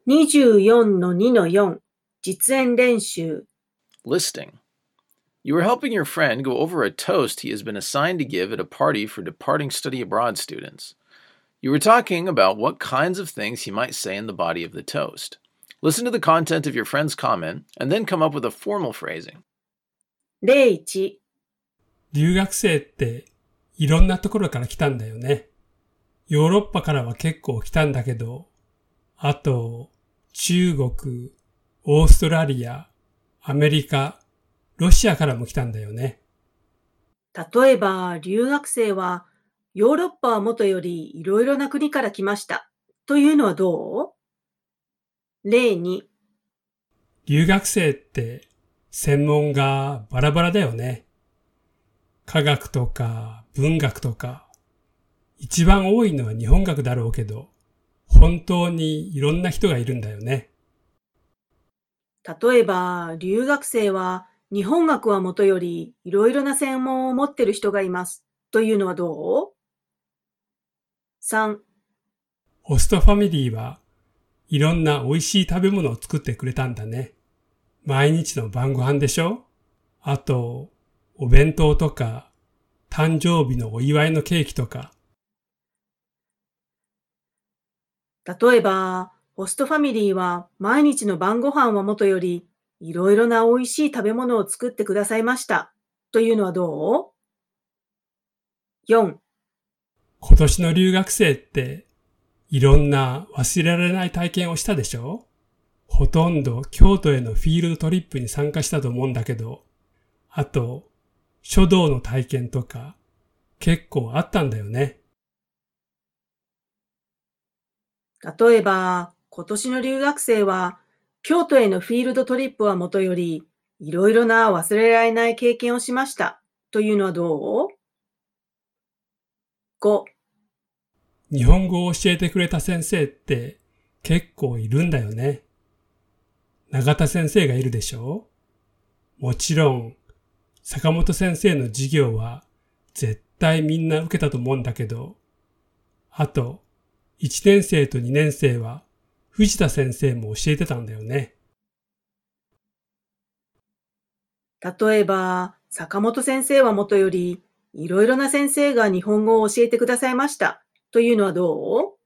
24-2-4 実演練習 Listing. You are helping your friend go over a toast he has been assigned to give at a party for departing study abroad students. You were talking about what kinds of things he might say in the body of the toast. Listen to the content of your friend's comment and then come up with a formal phrasing. 例1 留学生っていろんなところから来たんだよね。ヨーロッパからは結構来たんだけど、あと中国、オーストラリア、アメリカ、ロシアからも来たんだよね。 例えば、留学生はヨーロッパはもとよりいろいろな国から来ましたというのはどう？例2 留学生って専門がバラバラだよね。科学とか文学とか、一番多いのは日本学だろうけど、本当にいろんな人がいるんだよね。 例えば、留学生は日本学はもとよりいろいろな専門を持っている人がいますというのはどう？ 3 ホストファミリーはいろんな美味しい食べ物を作ってくれたんだね。毎日の晩ご飯でしょ？あと、お弁当とか、誕生日のお祝いのケーキとか。 例えば、ホストファミリーは毎日の晩ご飯はもとよりいろいろな美味しい食べ物を作ってくださいましたというのはどう？ 4 今年の留学生っていろんな忘れられない体験をしたでしょ？ほとんど京都へのフィールドトリップに参加したと思うんだけど、あと書道の体験とか結構あったんだよね。 例えば、今年の留学生は京都へのフィールドトリップはもとよりいろいろな忘れられない経験をしましたというのはどう？ 5 日本語を教えてくれた先生って結構いるんだよね。永田先生がいるでしょ？もちろん、坂本先生の授業は絶対みんな受けたと思うんだけど、あと、1年生と2年生は藤田先生も教えてたんだよね。 例えば、坂本先生はもとよりいろいろな先生が日本語を教えてくださいましたというのはどう？